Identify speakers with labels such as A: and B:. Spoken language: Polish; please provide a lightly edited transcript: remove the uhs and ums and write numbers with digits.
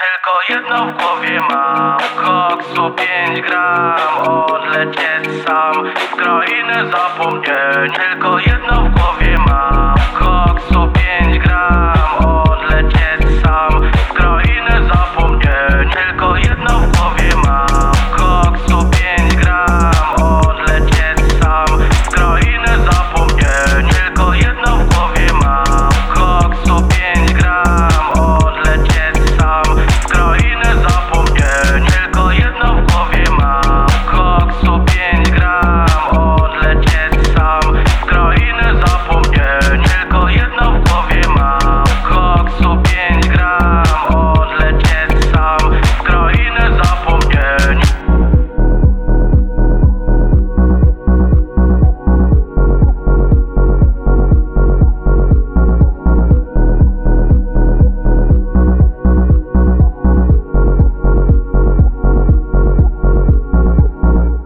A: Tylko jedno w głowie mam, koksu 5 gram. Odlecieć sam w krainę zapomnień. Tylko jedno w głowie mam.